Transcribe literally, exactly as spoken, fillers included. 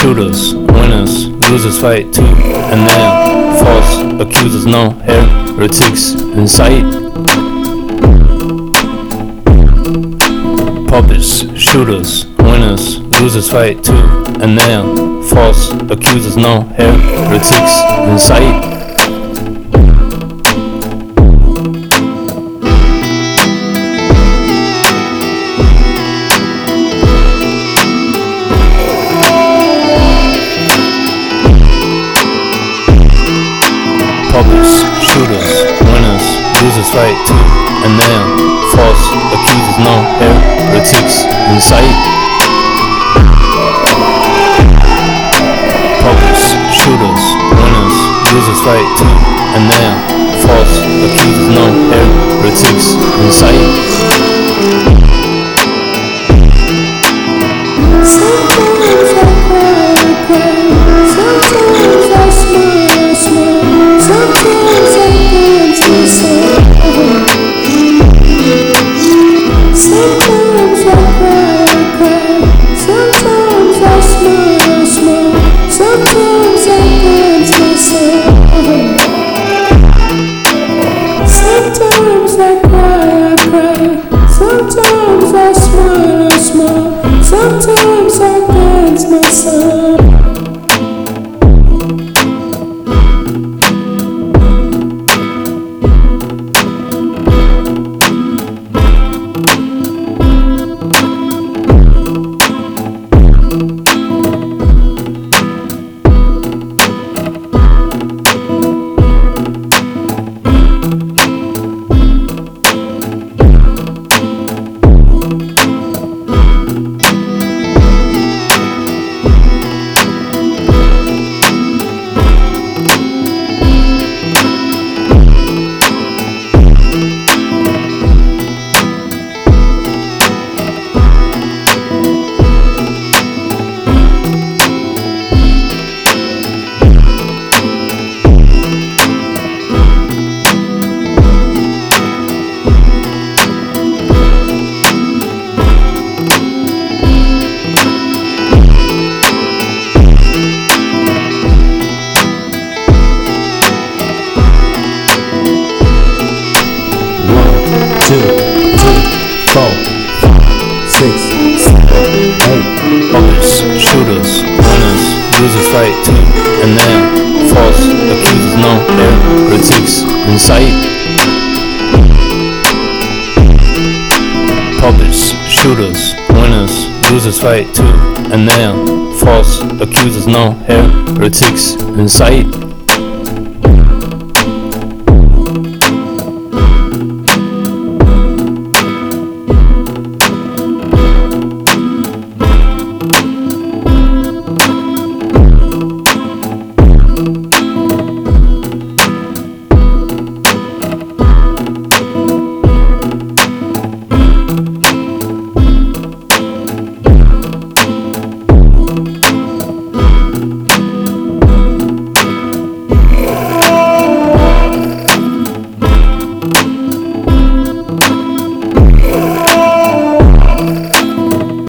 shooters, winners, losers fight too, and then false accusers, no heretics in sight. Puppets, shooters, winners, losers fight too, and then false accusers, no heretics in sight. Puppets, shooters, winners, losers fight too, and then false accusers, no heretics in sight. Puppets, shooters, winners, losers fight too, and then false accusers, no heretics in sight. Sometimes I cry, I cry. Sometimes I smile, I smile. Sometimes I dance myself. Two, two, four, five, six, seven, eight. Puppets, shooters, winners, losers fight too, and then false accusers, no heretics in sight. Puppets, shooters, winners, losers fight too, and then false accusers, no heretics in sight.